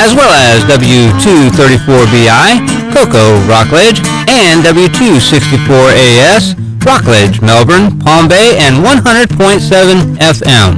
as well as W234BI, Cocoa, Rockledge, and W264AS, Rockledge, Melbourne, Palm Bay, and 100.7 FM.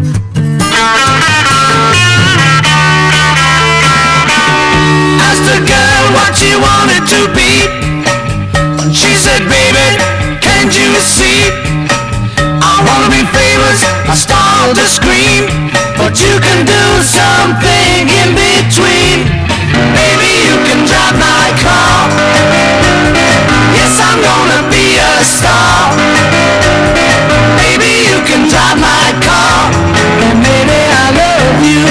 Asked the girl what she wanted to be. She said, baby, can't you see? I wanna be famous, I start to scream, but you can do something in between. Baby, you can drive my car. Yes, I'm gonna be a star. Baby, you can drive my car, and baby, I love you.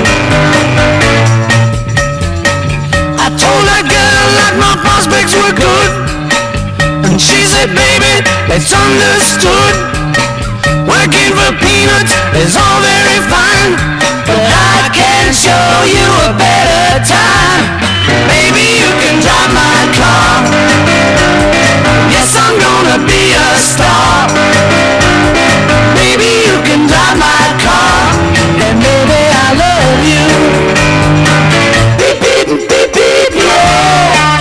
I told that girl that my prospects were good, and she said, baby, it's understood. Working for peanuts is all very fine, but I can show you a better time. Baby, you can drive my car. Yes, I'm gonna be a star. Baby, you can drive my car, and baby, I love you. Beep, beep, beep, beep, yeah.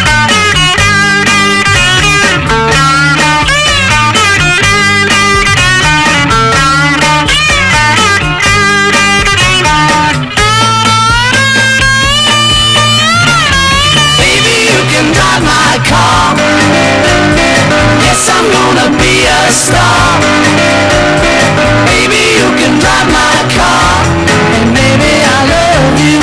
Yes, I'm gonna be a star. Baby, you can drive my car, and baby, I love you.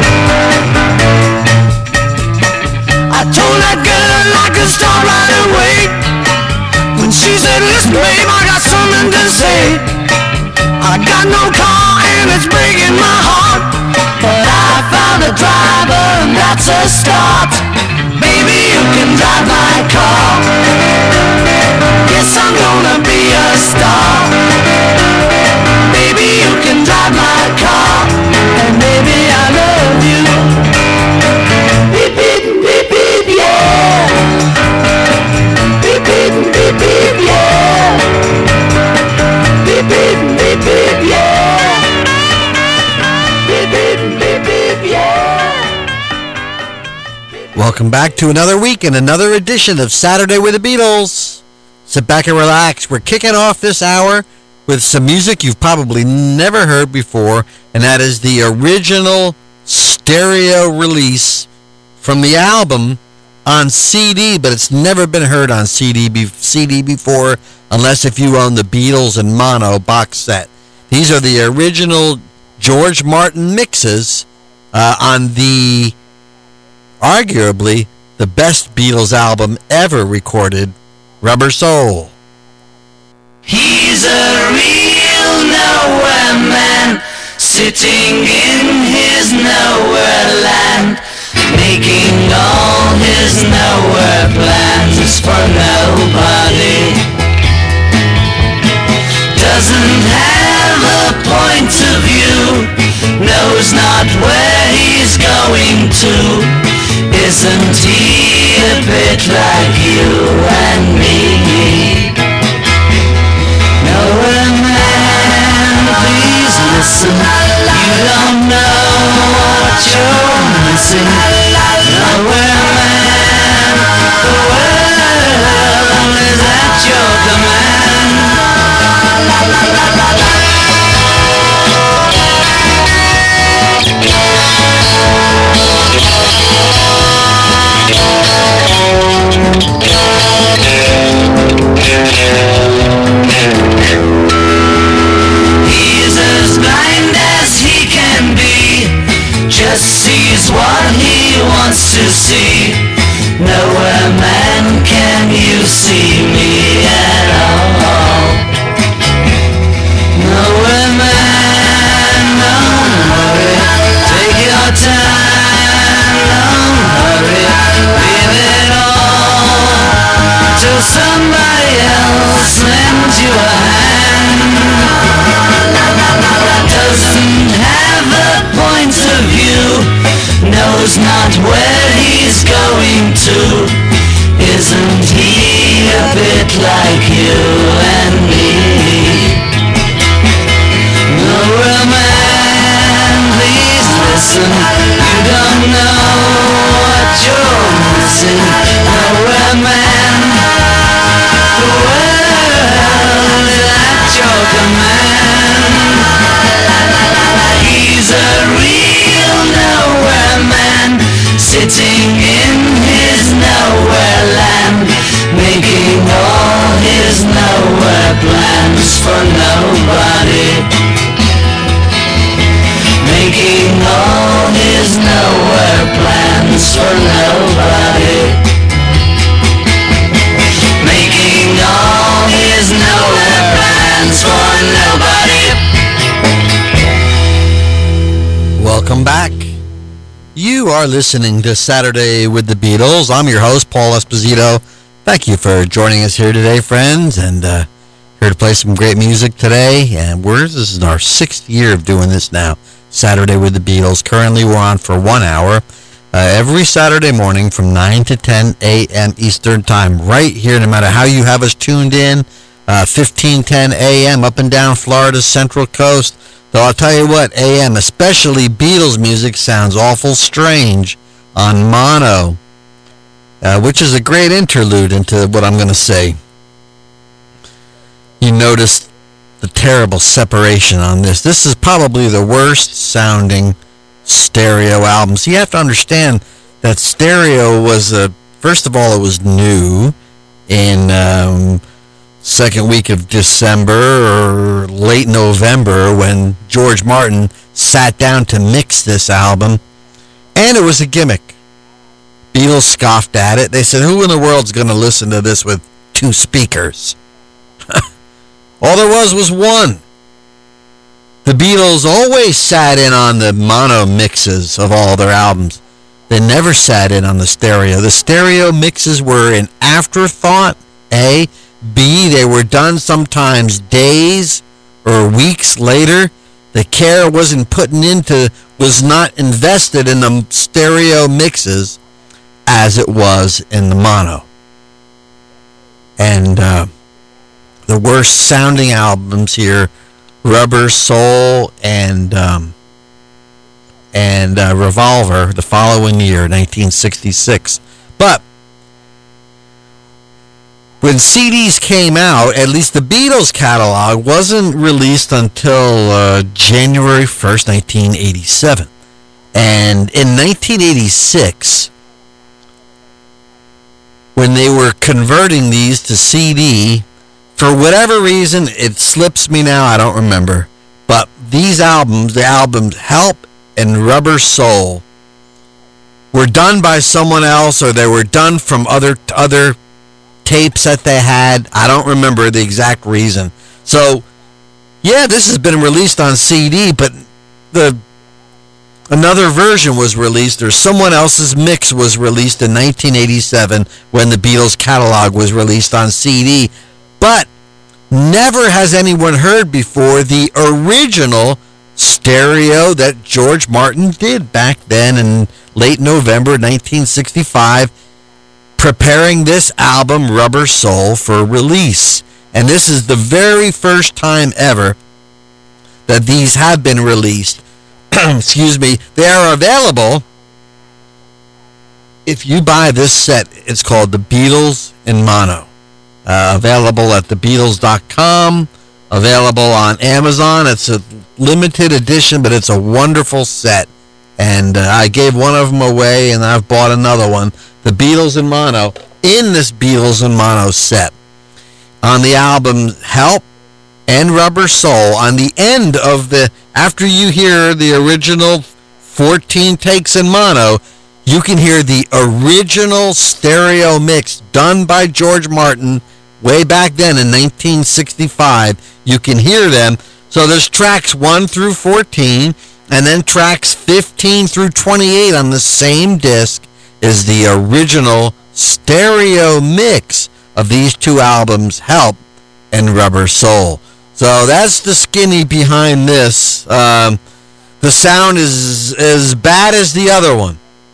I told that girl I could start right away. When she said, listen, babe, I got something to say. I got no car and it's breaking my heart, but I found a driver and that's a start. Baby, you can drive my car. Yes, I'm gonna be a star. Baby, you can drive my car, and baby, I love you. Beep, beep, beep, beep, yeah. Beep, beep, beep, beep, yeah. Beep, beep, beep, beep, yeah. Beep, beep, beep, beep, yeah. Welcome back to another week and another edition of Saturday with the Beatles. Sit back and relax. We're kicking off this hour with some music you've probably never heard before, and that is the original stereo release from the album on CD, but it's never been heard on CD before, unless if you own the Beatles and Mono box set. These are the original George Martin mixes on the arguably the best Beatles album ever recorded, Rubber Soul. He's a real nowhere man, sitting in his nowhere land, making all his nowhere plans for nobody. Doesn't have a point of view, knows not where he's going to. Isn't he a bit like you and me? Nowhere man, please listen. You don't know what you're missing. Nowhere man, the world is at your command. He's as blind as he can be, just sees what he wants to see. Nowhere man can you see me at all. Nowhere man, don't worry, take your time, don't hurry, leave it all till somebody else lends you a hand. Doesn't have a point of view, knows not where he's going to. Isn't he a bit like you and me? Nowhere man, please listen, you don't back. You are listening to Saturday with the Beatles. I'm your host, Paul Esposito. Thank you for joining us here today, friends, and here to play some great music today. And this is our 6th year of doing this now, Saturday with the Beatles. Currently, we're on for 1 hour every Saturday morning from 9 to 10 a.m. Eastern Time, right here, no matter how you have us tuned in, 1510 a.m. up and down Florida's Central Coast. Though I'll tell you what, AM, especially Beatles music, sounds awful strange on mono, which is a great interlude into what I'm going to say. You notice the terrible separation on this. This is probably the worst sounding stereo album. So you have to understand that stereo was, first of all, it was new in second week of December or late November when George Martin sat down to mix this album, and it was a gimmick. Beatles scoffed at it. They said, who in the world's going to listen to this with 2 speakers? All there was one. The Beatles always sat in on the mono mixes of all their albums. They never sat in on the stereo. The stereo mixes were an afterthought, A. B, they were done sometimes days or weeks later. The care was not invested in the stereo mixes as it was in the mono. And the worst sounding albums here, Rubber Soul and Revolver, the following year, 1966. But when CDs came out, at least the Beatles catalog wasn't released until January 1st, 1987. And in 1986, when they were converting these to CD, for whatever reason, it slips me now, I don't remember, but these albums, the albums Help and Rubber Soul, were done by someone else, or they were done from other tapes that they had. I don't remember the exact reason. So, yeah, this has been released on CD, but another version was released, or someone else's mix was released in 1987 when the Beatles catalog was released on CD. But never has anyone heard before the original stereo that George Martin did back then in late November 1965, preparing this album, Rubber Soul, for release. And this is the very first time ever that these have been released. Excuse me. They are available. If you buy this set, it's called The Beatles in Mono. Available at thebeatles.com. Available on Amazon. It's a limited edition, but it's a wonderful set. And I gave one of them away, and I've bought another one. The Beatles in Mono, in this Beatles in Mono set. On the album Help and Rubber Soul, on the end of after you hear the original 14 takes in mono, you can hear the original stereo mix done by George Martin way back then in 1965. You can hear them. So there's tracks 1 through 14, and then tracks 15 through 28 on the same disc is the original stereo mix of these 2 albums, Help and Rubber Soul. So that's the skinny behind this. The sound is as bad as the other one.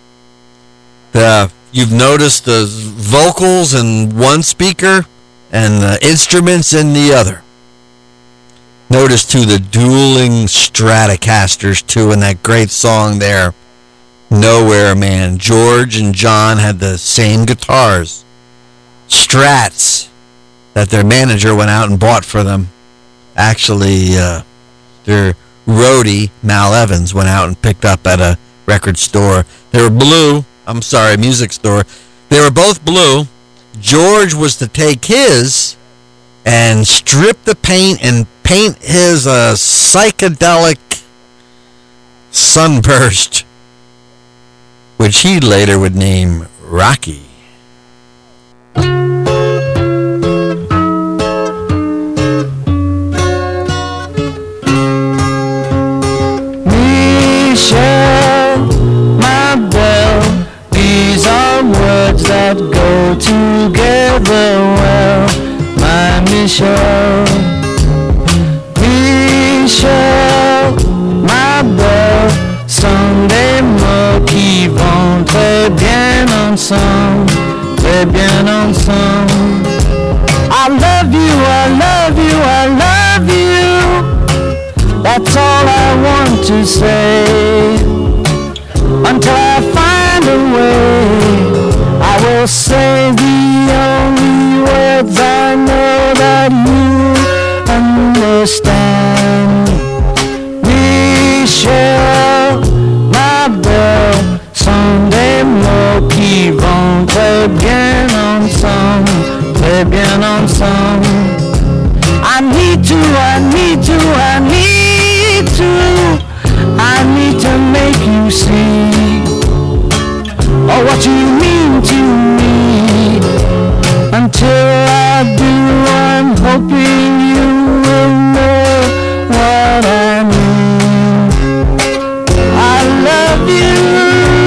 You've noticed the vocals in one speaker and the instruments in the other. Notice, too, the dueling Stratocasters, too, in that great song there, Nowhere Man. George and John had the same guitars, Strats, that their manager went out and bought for them. Actually, their roadie, Mal Evans, went out and picked up at a record store. They were blue. Music store. They were both blue. George was to take his and strip the paint and paint his psychedelic Sunburst, which he later would name Rocky. We shall Michelle, Michelle, ma belle, sont des mots qui vont très bien ensemble, très bien ensemble. I love you, I love you, I love you. That's all I want to say. Until I find a way, I will say the only words I know that you understand. Michelle, ma belle, sont des mots qui vont très bien ensemble, très bien ensemble. I need to, I need to, I need to, I need to make you see, oh, what you mean to me. Until I do, I'm hoping you will know what I mean. I love you.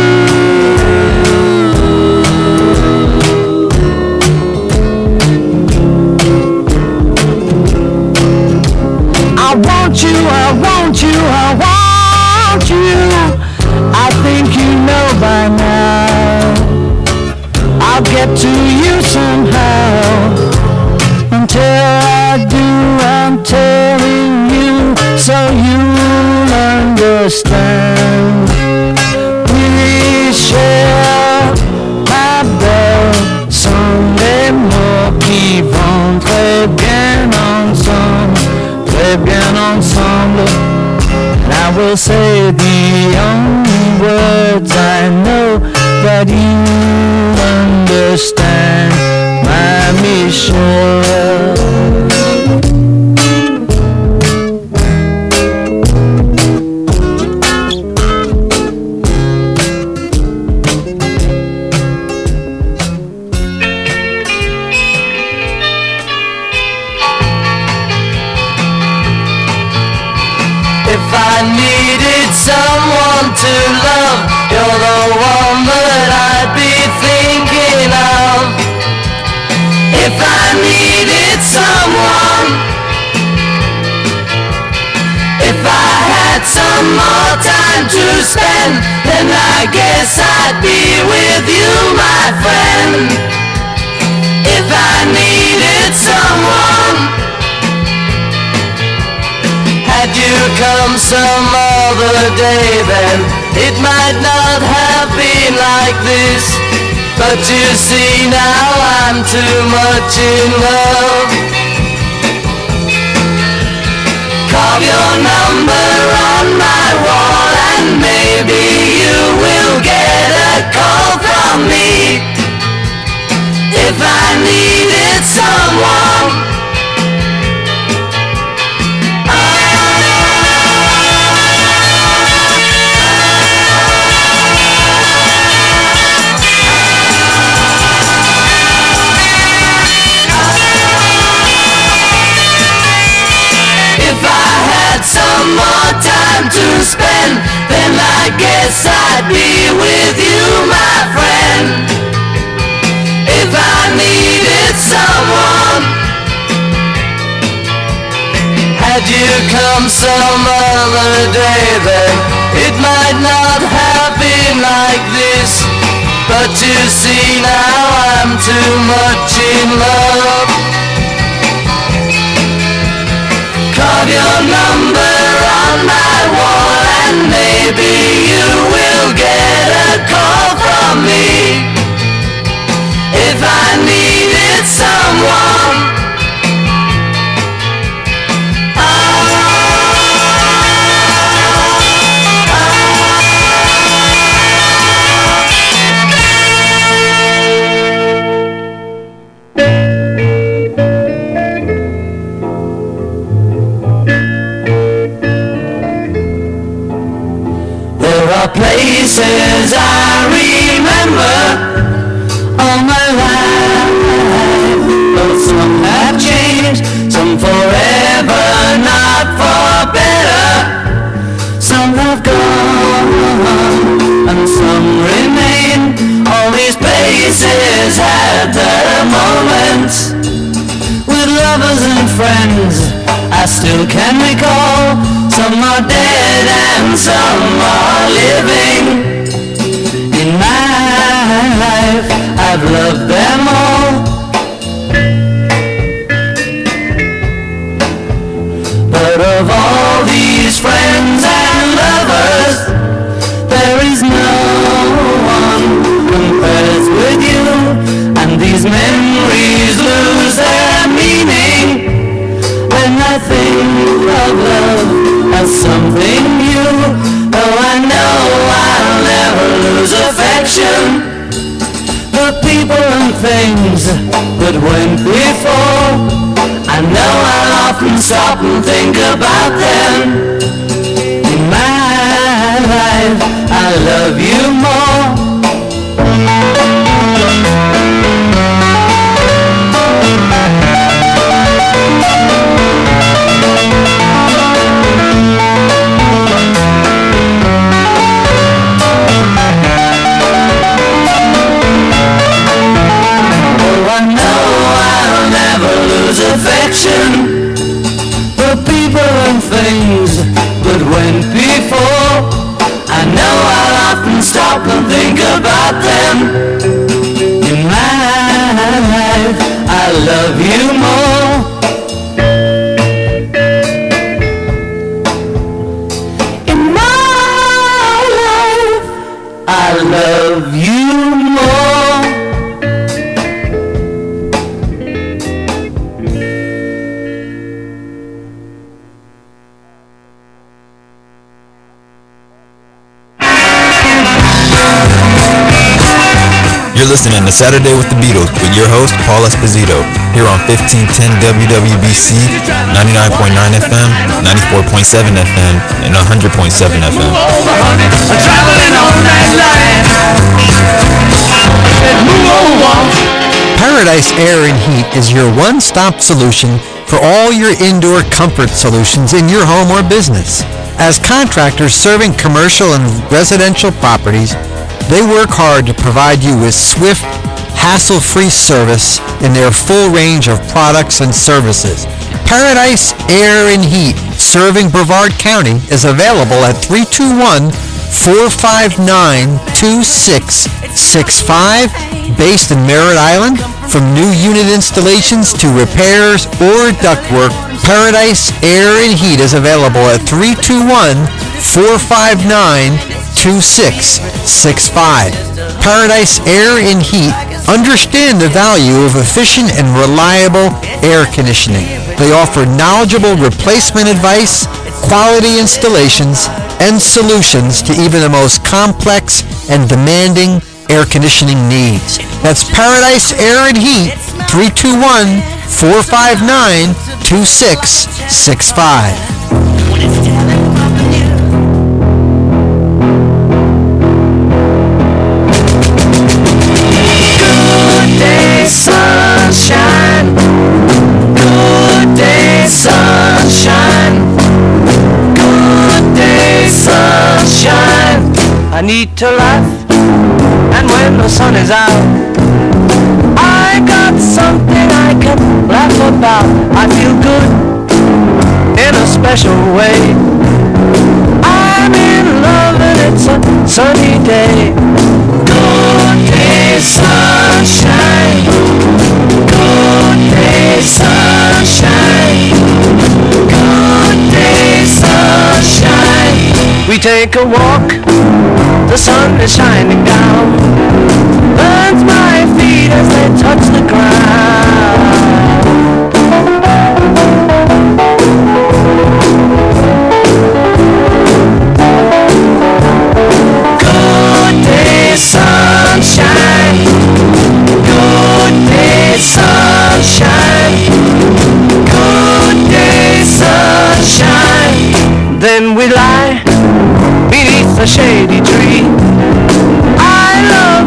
I want you, I want you, I want you. I think you know by now. I'll get to you somehow. Until I do, I'm telling you, so you'll understand. Michelle, ma belle, sont des mots qui vont très bien ensemble, très bien ensemble. And I will say the only words I know that you understand, my Michelle. If I needed someone to love, you're the one that I'd be thinking of. If I needed someone, if I had some more time to spend, then I guess I'd be with you, my friend. If I needed someone, had you come some other day, then it might not have been like this. But you see now I'm too much in love. Carve your number on my wall, and maybe you will get a call from me. If I needed someone, some more time to spend, then I guess I'd be with you, my friend. If I needed someone, had you come some other day, then it might not have been like this. But you see now I'm too much in love. Carve your number on my wall, and maybe you will get a call from me. If I needed someone, places I remember all my life, but some have changed, some forever, not for better. Some have gone and some remain. All these places had their moments with lovers and I still can recall. Some are dead and some are living. In my life, I've loved them all. But of all these friends and lovers, there is no one compares with you. And these memories lose their meaning when I think of love as something new. Though I know I'll never lose affection, the people and things that went before, I know I'll often stop and think about them. In my life, I love you more. Affection, the people and things that went before, I know I'll often stop and think about them. In my life, I love you more. In my life, I love you more. You're listening to Saturday with the Beatles with your host, Paul Esposito, here on 1510 WWBC, 99.9 FM, 94.7 FM, and 100.7 FM. Paradise Air and Heat is your one-stop solution for all your indoor comfort solutions in your home or business. As contractors serving commercial and residential properties, they work hard to provide you with swift, hassle-free service in their full range of products and services. Paradise Air and Heat, serving Brevard County, is available at 321-459-2665, based in Merritt Island. From new unit installations to repairs or ductwork, Paradise Air and Heat is available at 321-459-2665. Paradise Air and Heat understand the value of efficient and reliable air conditioning. They offer knowledgeable replacement advice, quality installations, and solutions to even the most complex and demanding air conditioning needs. That's Paradise Air and Heat, 321-459-2665. Sunshine, good day, sunshine, good day, sunshine. I need to laugh, and when the sun is out, I got something I can laugh about. I feel good in a special way. I'm in love and it's a sunny day. Good day, sunshine. Good day, sunshine. Good day, sunshine. We take a walk, the sun is shining down, burns my feet as they touch the ground. Good day, sunshine. Good day, sunshine. Good day, sunshine. Then we lie beneath a shady tree. I love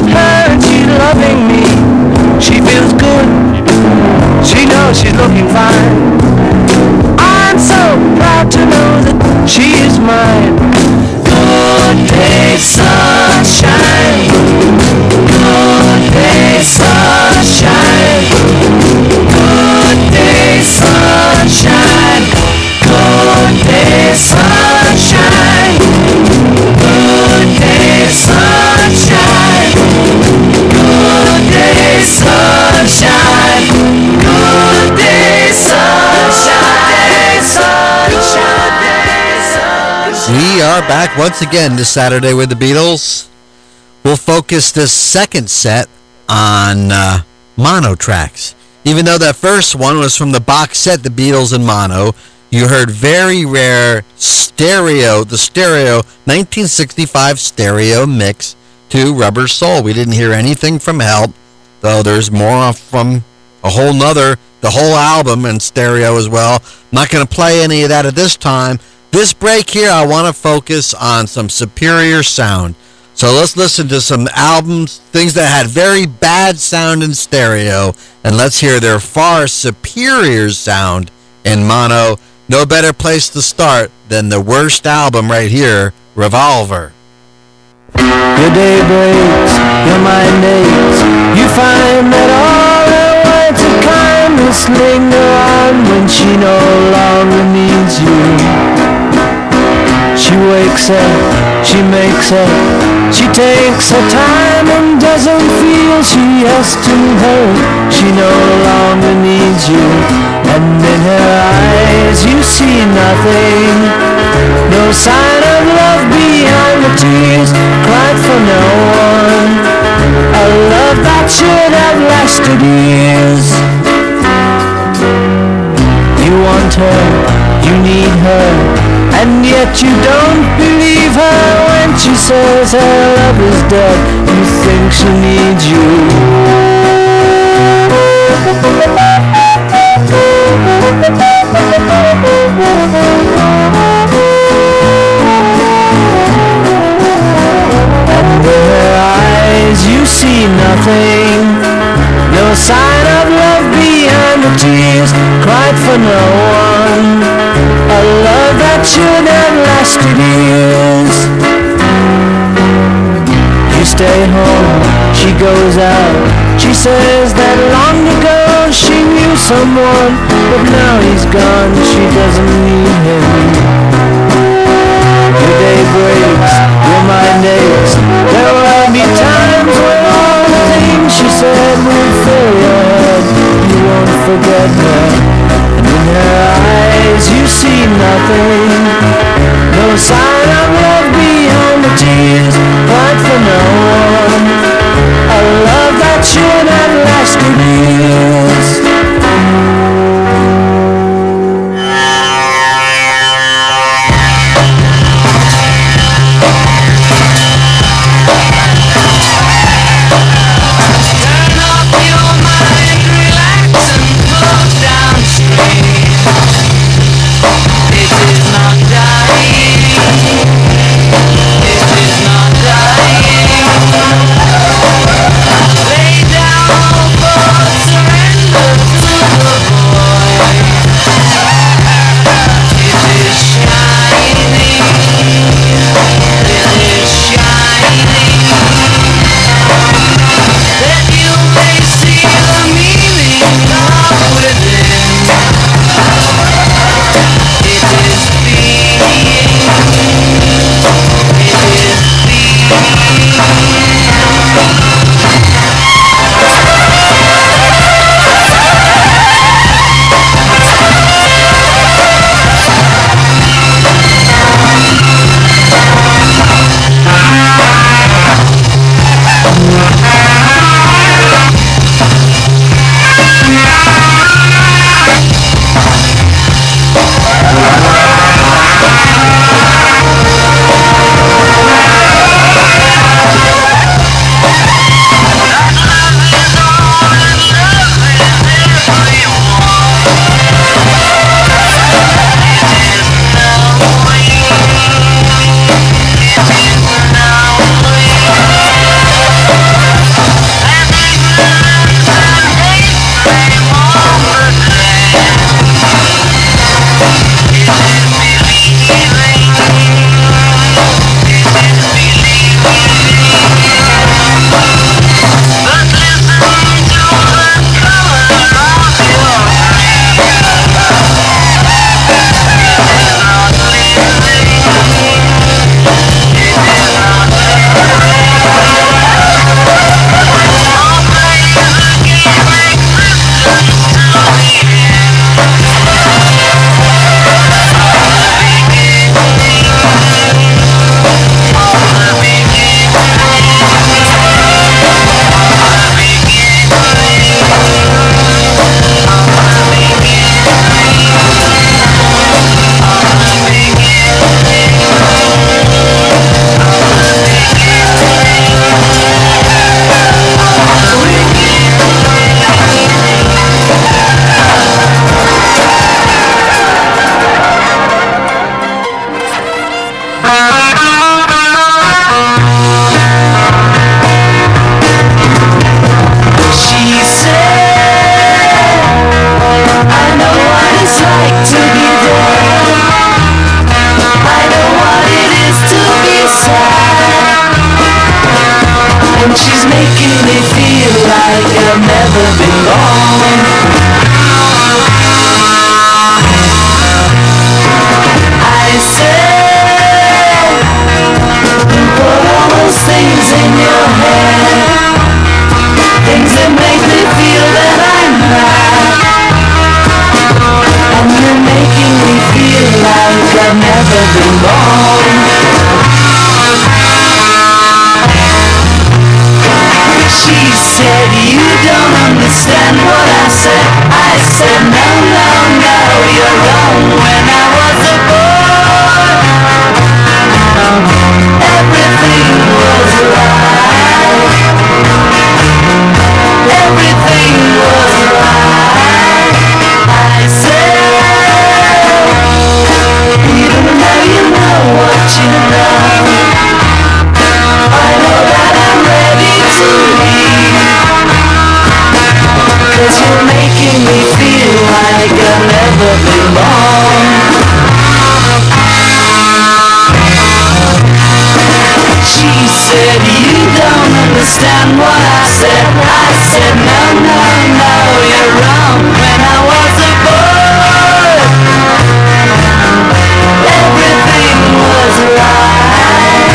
back once again this Saturday with the Beatles. We'll focus this second set on mono tracks. Even though that first one was from the box set, The Beatles in Mono, you heard very rare stereo, the stereo 1965 stereo mix to Rubber Soul. We didn't hear anything from Help, though there's more from a whole nother, the whole album in stereo as well. I'm not going to play any of that at this time. This break here, I want to focus on some superior sound. So let's listen to some albums, things that had very bad sound in stereo, and let's hear their far superior sound in mono. No better place to start than the worst album right here, Revolver. Your day breaks, your mind aches. You find that all her words of kindness linger on when she no longer needs you. She wakes up, she makes up, she takes her time and doesn't feel she has to hurt. She no longer needs you, and in her eyes you see nothing. No sign of love behind the tears cried for no one. A love that should have lasted years. You want her, you need her, and yet you don't believe her when she says her love is dead. You think she needs you. And in her eyes you see nothing. No sign of love behind the tears cried for no one. A love that should have lasted years. You stay home, she goes out. She says that long ago she knew someone, but now he's gone, she doesn't need him. Your day breaks, your mind aches. There will be times when all the things she said will fill your head. You won't forget her, and in her eyes you see nothing. No sign of love behind the tears cried for no one. A love that should have lasted years. And she's making me feel like I've never been born. I said, put all those things in your head, things that make me feel that I'm right. And you're making me feel like I've never been born. She said, you don't understand what I said. I said, no, no, no, you're wrong. When I was a boy, everything was right. Everything was right. I said, even though you know what you know, I know that I'm ready to leave. 'Cause you're making me feel like I've never been born. She said, you don't understand what I said. I said, no, no, no, you're wrong. When I was a boy, everything was right.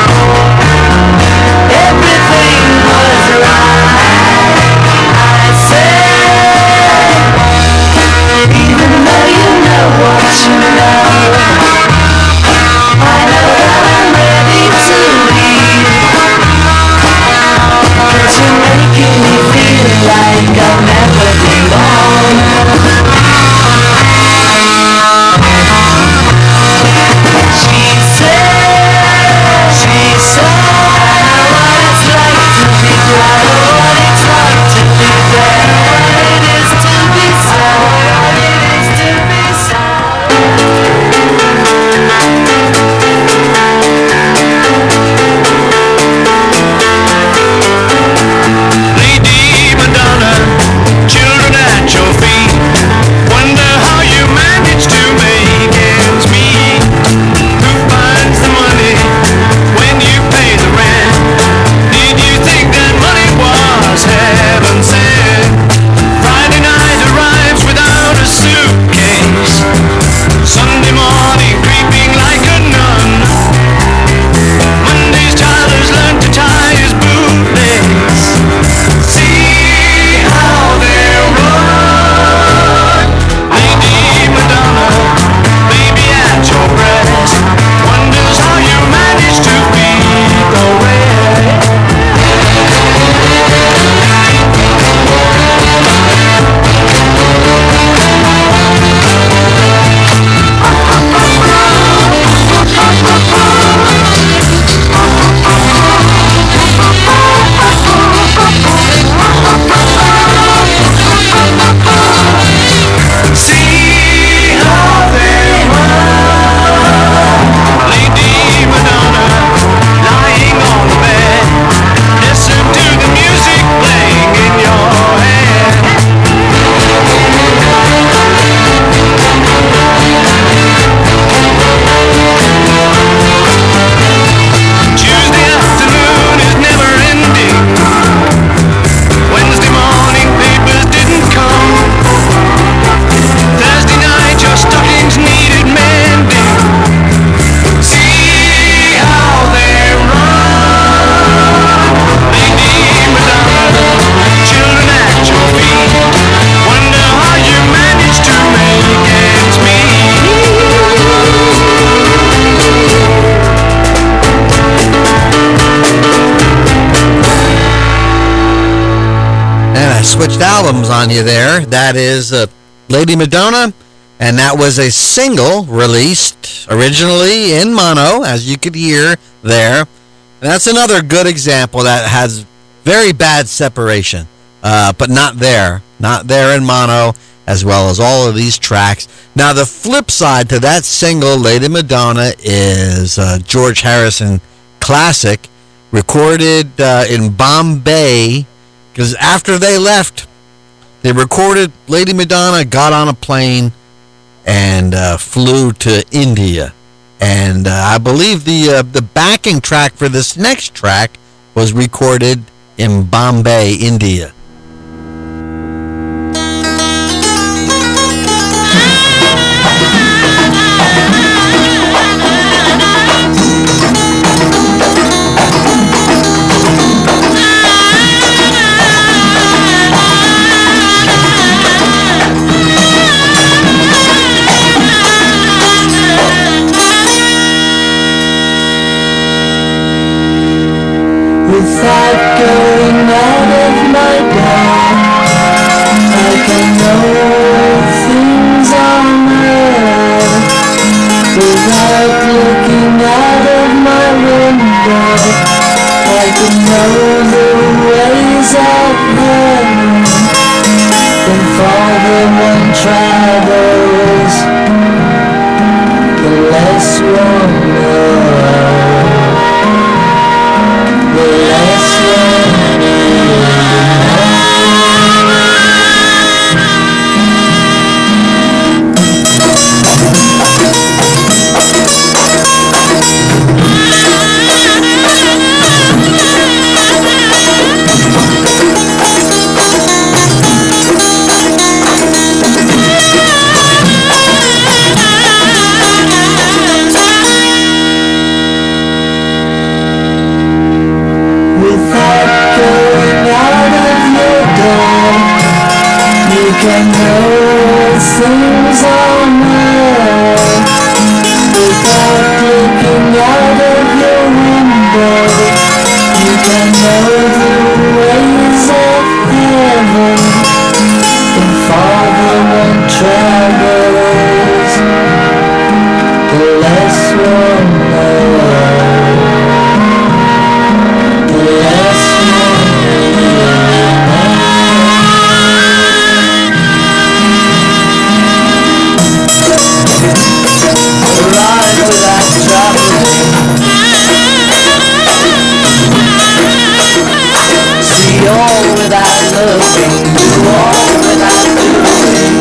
Everything was right. I said, even though you know what you know, I know that I'm ready to leave. 'Cause you're making me feel like I've never been born. She said, I know what it's like to be glad, what it's like to be bad, what it is to be sad, what it is to be Lady Madonna, children at your feet, wonder how you manage to make ends meet. Who finds the money when you pay the rent? Did you think that money was heaven sent? Friday night arrives without a suitcase, Sunday morning creeping like a nun. Monday's child has learned to tie his bootlace. See how they run. Lady Madonna, baby at your breast, wonders how you manage to beat the rest. See how they run. Lady Madonna, lying on the bed, listen to the music playing in your head. Tuesday afternoon is never ending. Wednesday morning papers didn't come. Thursday night your stockings needed mending. See how they run. Lady Madonna, children at your feet, wonder how you manage to make ends meet. And I switched albums on you there. That is Lady Madonna, and that was a single released originally in mono, as you could hear there. And that's another good example that has very bad separation, but not there in mono, as well as all of these tracks. Now, the flip side to that single, Lady Madonna, is George Harrison classic, recorded in Bombay, because after they left, they recorded Lady Madonna, got on a plane, and flew to India. And I believe the backing track for this next track was recorded in Bombay, India. Without going out of my door, I can know things on earth. Without looking out of my window, I can know the ways of heaven. The farther one travels, the less one knows. The less one without going out of your door, you can know things on earth. Without looking out of your window, you can know the ways of heaven. The farther one travels, the less one knows. The less ride without traveling, see all without looking, do all without doing.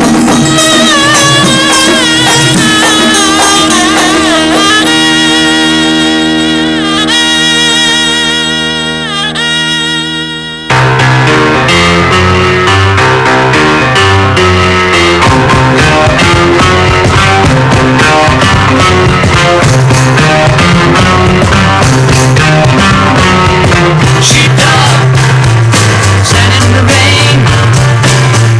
Sheepdog, sand in the rain.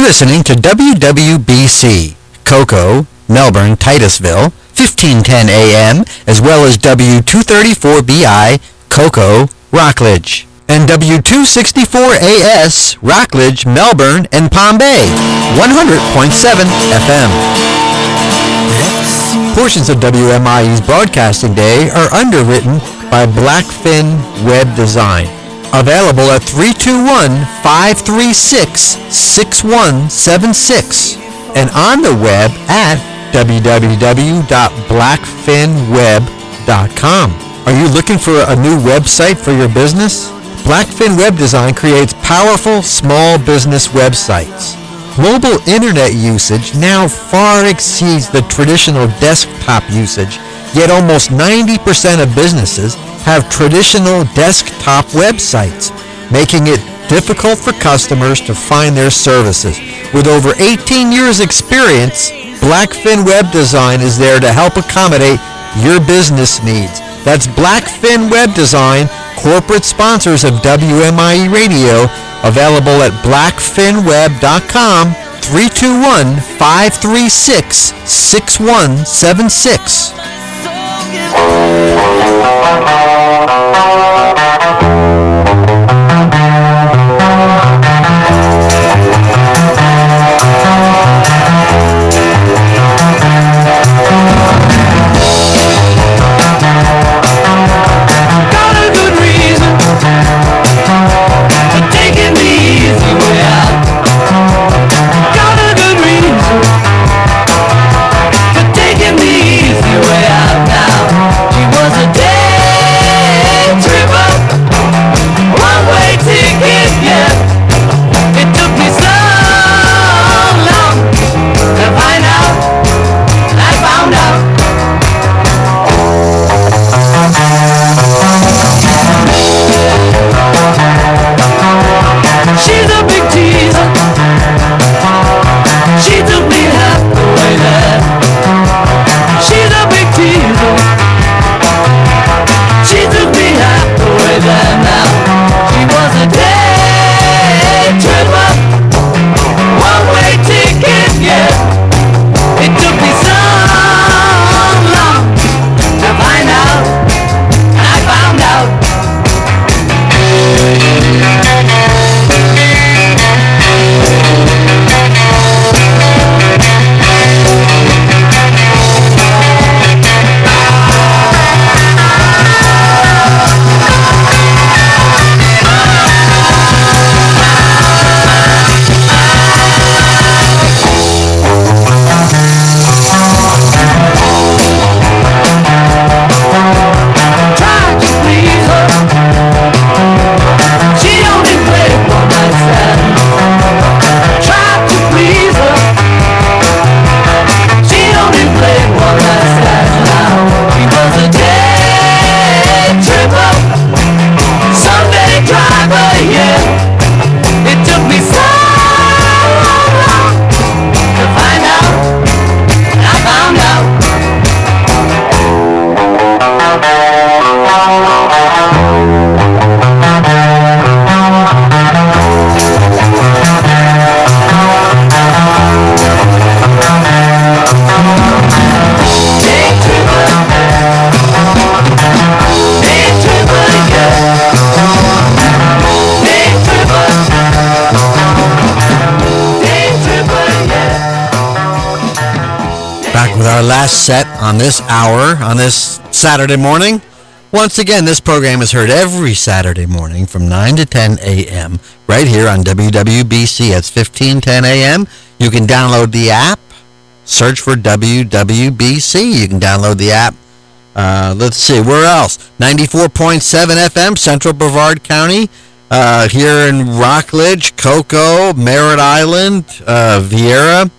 listening to WWBC, Cocoa, Melbourne, Titusville, 1510 AM, as well as W234BI, Cocoa, Rockledge, and W264AS, Rockledge, Melbourne, and Palm Bay, 100.7 FM. Portions of WMIE's broadcasting day are underwritten by Blackfin Web Design. Available at 321-536-6176 and on the web at www.blackfinweb.com. Are you looking for a new website for your business? Blackfin Web Design creates powerful small business websites. Mobile internet usage now far exceeds the traditional desktop usage, yet almost 90% of businesses have traditional desktop websites, making it difficult for customers to find their services. With over 18 years experience, Blackfin Web Design is there to help accommodate your business needs. That's Blackfin Web Design, corporate sponsors of WMIE Radio, available at blackfinweb.com, 321-536-6176. Our last set on this hour, on this Saturday morning. Once again, this program is heard every Saturday morning from 9 to 10 a.m. right here on WWBC. It's 1510 a.m. You can download the app. Search for WWBC. You can download the app. Let's see, where else? 94.7 FM, Central Brevard County. Here in Rockledge, Cocoa, Merritt Island, Vieira.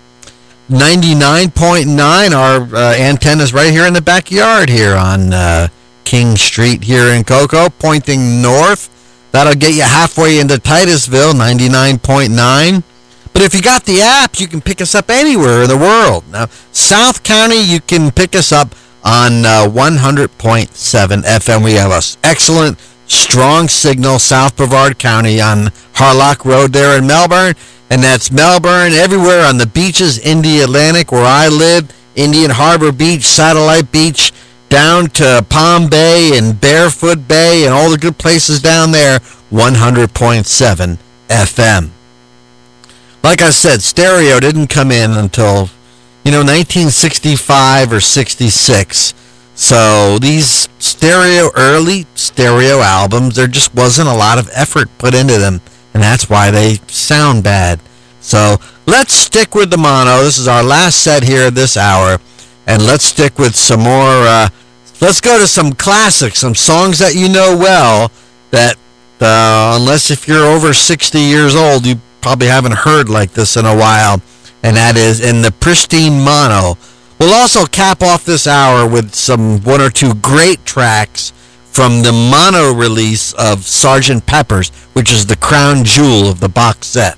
99.9, our antennas right here in the backyard here on King Street here in Cocoa, pointing north. That'll get you halfway into Titusville, 99.9. But if you got the app, you can pick us up anywhere in the world. Now, South County, you can pick us up on 100.7 FM. We have an excellent strong signal, South Brevard County on Harlock Road there in Melbourne. And that's Melbourne, everywhere on the beaches in the Atlantic where I live, Indian Harbor Beach, Satellite Beach, down to Palm Bay and Barefoot Bay and all the good places down there, 100.7 FM. Like I said, stereo didn't come in until, 1965 or 66. So these early stereo albums, there just wasn't a lot of effort put into them, and that's why they sound bad. So let's stick with the mono. This is our last set here this hour, and let's stick with some more. Let's go to some classics, some songs that you know well, that unless if you're over 60 years old, you probably haven't heard like this in a while, and that is in the pristine mono. We'll also cap off this hour with one or two great tracks from the mono release of Sgt. Pepper's, which is the crown jewel of the box set.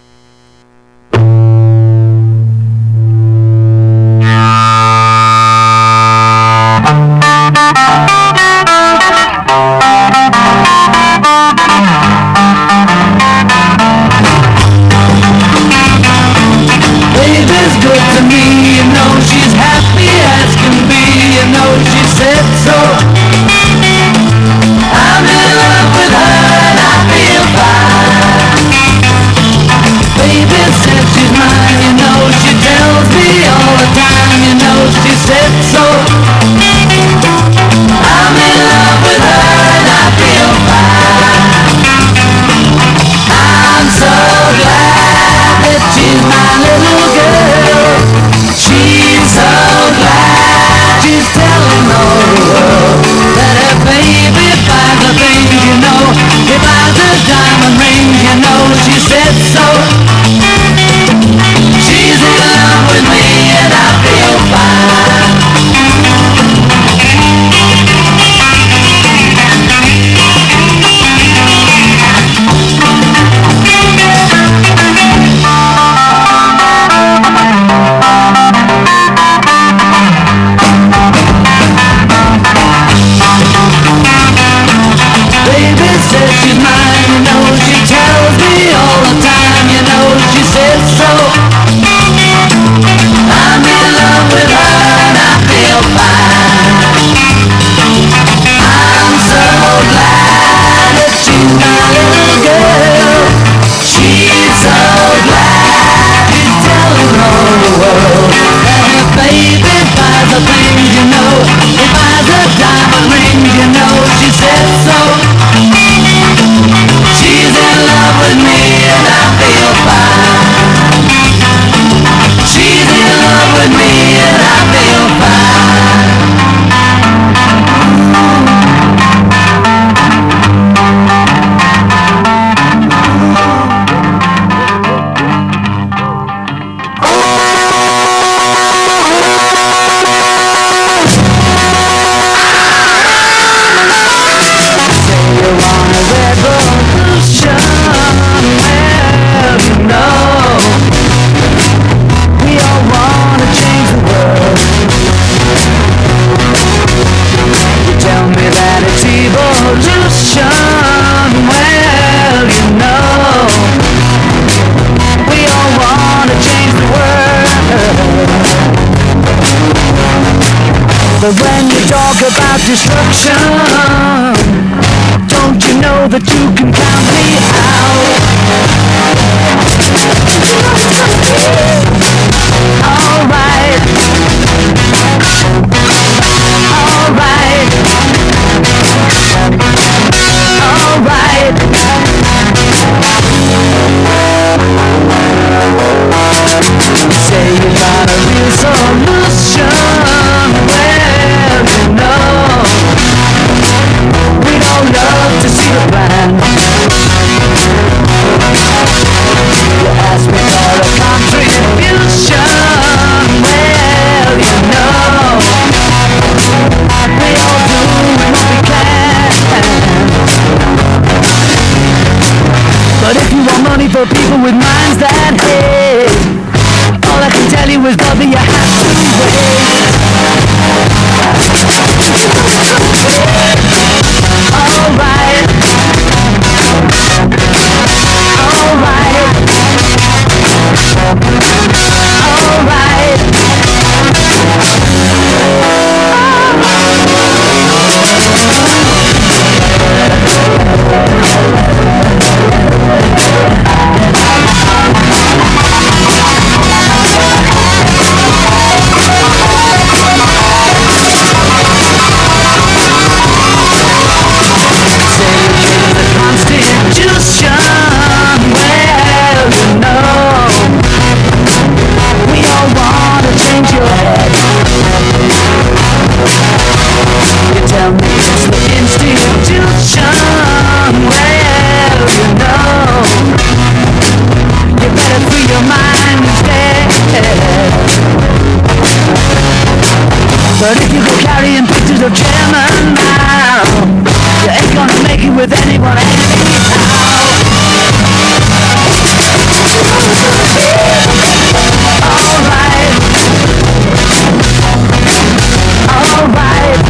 Baby's good to me, she's happy as can be, she said so. I'm in love with her and I feel fine. Baby said she's mine, she tells me all the time, she said so. I'm in love with her and I feel fine. I'm so glad that she's my little girl. She's so glad she's telling all the world that her baby buys the things, he buys her diamond rings, she said so. She's in love with me and I feel fine. Baby says she's mine, she tells me all the time, she says so. I'm in love with her and I feel fine. I'm so glad that she's my little girl. She's so glad she's telling all the world that her baby buys the things, he buys her diamond rings, she says so. She's in love with me and I feel fine. She's in love with me and I feel fine. But when you talk about destruction, don't you know that you can count me out? Alright. Alright. Alright. Say you got a real solution. We don't love to see the plan. You ask me for a country run now. You ain't gonna make it with anyone anyhow. Alright. Alright.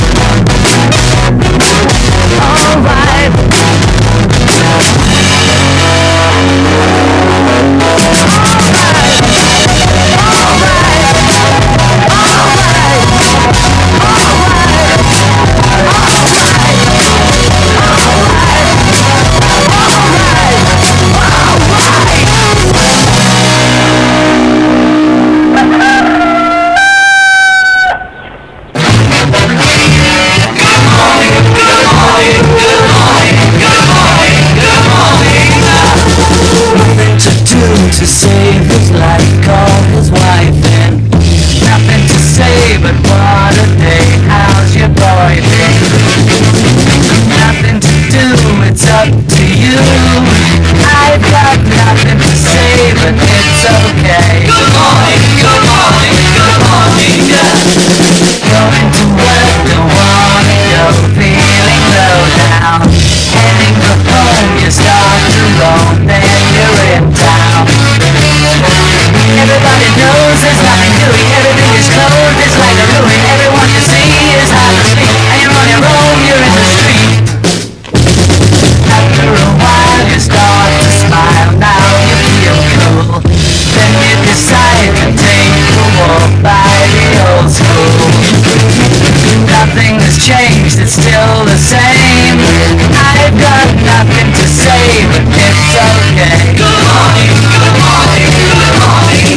To save his life, call his wife in. Nothing to say but what a day. How's your boy been? Nothing to do, it's up to you. I've got nothing to say, but it's okay. Good morning, good morning, good morning, yeah. Going to work, don't wanna go, feeling low down. Heading for home, you start to roam, then you're in town. Everybody knows there's nothing doing. Everything is closed, it's like a ruin. Everyone you see is half asleep, and you're on your own, you're in the street. After a while you start to smile, now you feel cool. Then you decide to take a walk by the old school. Nothing has changed, it's still the same. I've got nothing to say, but it's okay. Good morning, good morning, good morning,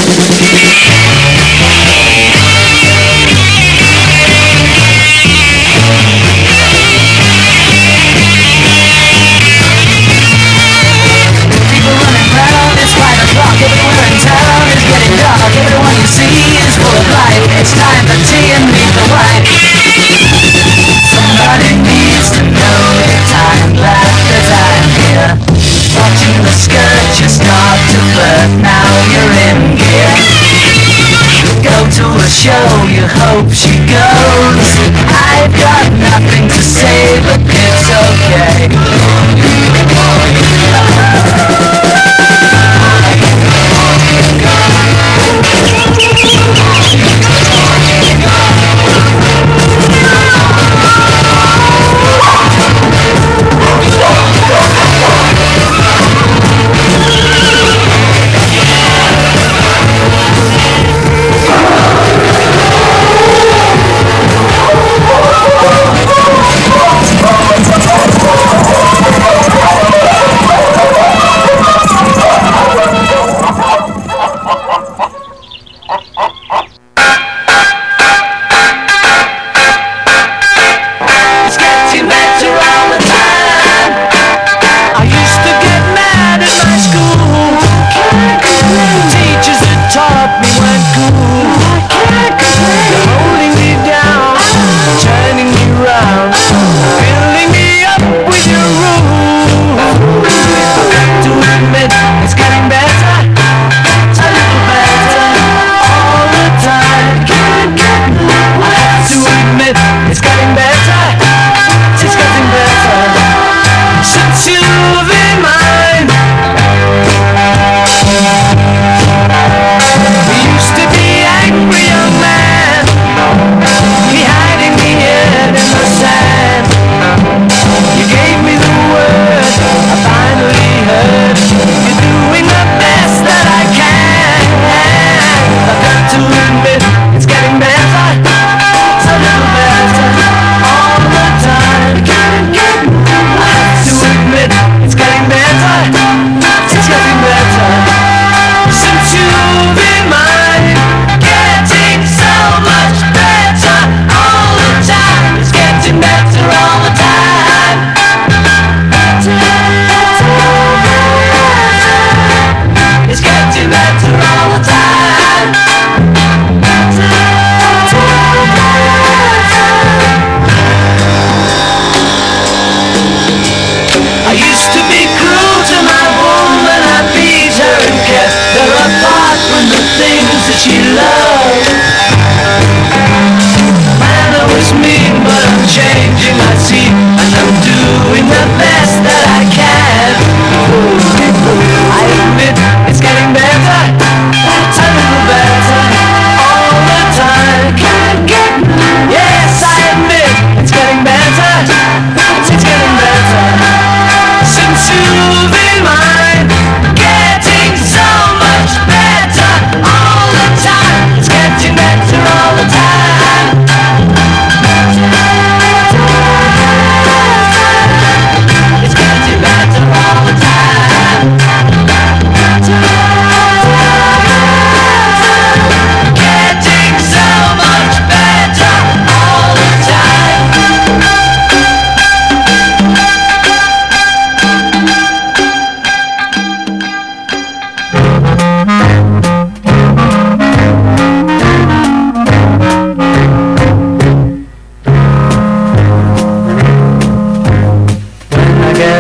people running round, it's 5 o'clock. Everywhere in town is getting dark. Everyone you see is full of life. It's time for tea and meet the wife. Somebody needs to know the time that I'm here. Watching the skirt, you start to flirt. Now you're in gear. Go to a show, you hope she goes. I've got nothing to say, but it's okay.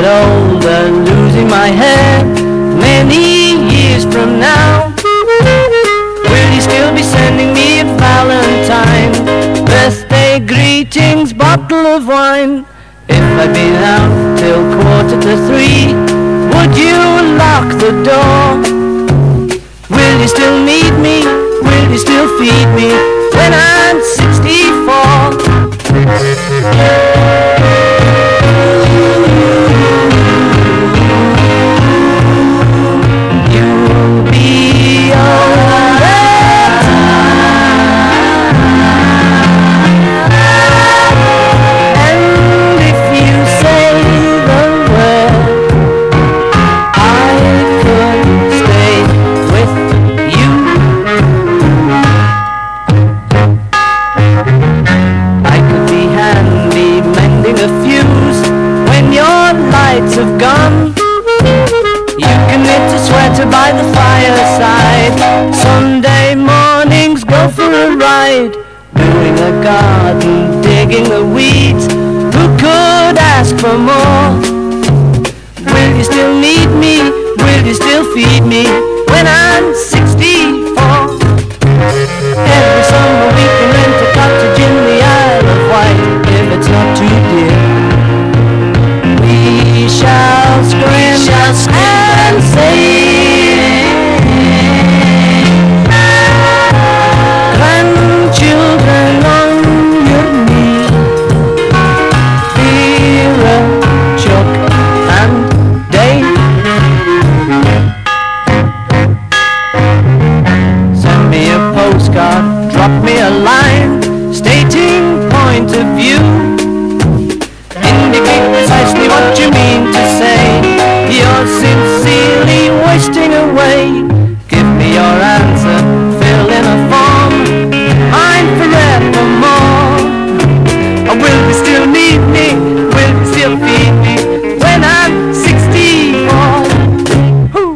get older, losing my hair many years from now? Will you still be sending me a Valentine, birthday greetings, bottle of wine? If I'd been out till 2:45, would you lock the door? Will you still need me? Will you still feed me when I'm 64? You'll be alright. And if you say the word, I could stay with you. I could be handy mending a fuse when your lights have gone. You can knit a sweater by the fireside. Sunday mornings go for a ride, doing a garden, digging the weeds. Who could ask for more? Will you still need me? Will you still feed me when I'm 64? Every summer we can rent a cottage in the Isle of Wight, if it's not too dear. We shall scream and sing. Grandchildren on your knee, Vera, Chuck and Dave. Send me a postcard, drop me a line, stating point of view. Indicate precisely what you mean to say. You're sincerely wasting away. Give me your answer, fill in a form. I'm forevermore. Or will you still need me? Will you still feed me when I'm 64? Woo.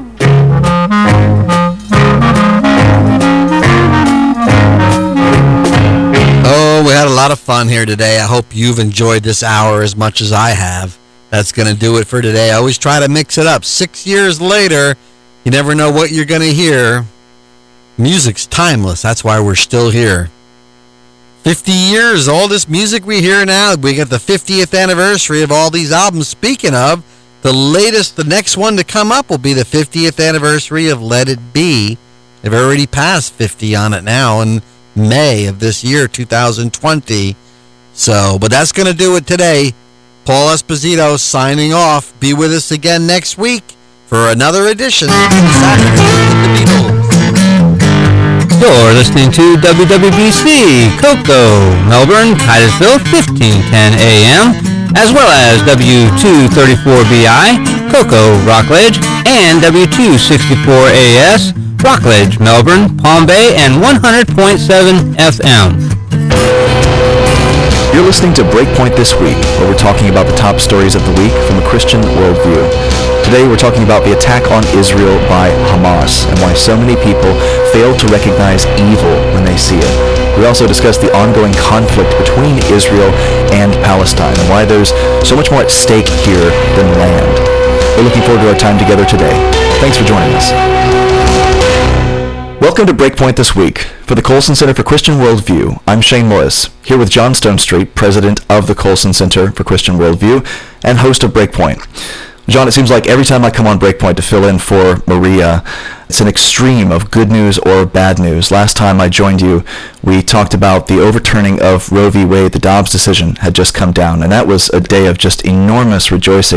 Oh, we had a lot of fun here today. I hope you've enjoyed this hour as much as I have. That's going to do it for today. I always try to mix it up. 6 years later, you never know what you're going to hear. Music's timeless. That's why we're still here. 50 years, all this music we hear now. We got the 50th anniversary of all these albums. Speaking of, the next one to come up will be the 50th anniversary of Let It Be. They've already passed 50 on it now in May of this year, 2020. But that's going to do it today. Paul Esposito signing off. Be with us again next week for another edition of Saturday with the Beatles. You're listening to WWBC, Cocoa, Melbourne, Titusville, 1510 AM, as well as W234BI, Cocoa, Rockledge, and W264AS, Rockledge, Melbourne, Palm Bay, and 100.7 FM. You're listening to Breakpoint This Week, where we're talking about the top stories of the week from a Christian worldview. Today we're talking about the attack on Israel by Hamas and why so many people fail to recognize evil when they see it. We also discuss the ongoing conflict between Israel and Palestine and why there's so much more at stake here than land. We're looking forward to our time together today. Thanks for joining us. Welcome to Breakpoint This Week. For the Colson Center for Christian Worldview, I'm Shane Morris, here with John Stonestreet, president of the Colson Center for Christian Worldview and host of Breakpoint. John, it seems like every time I come on Breakpoint to fill in for Maria, it's an extreme of good news or bad news. Last time I joined you, we talked about the overturning of Roe v. Wade. The Dobbs decision had just come down, and that was a day of just enormous rejoicing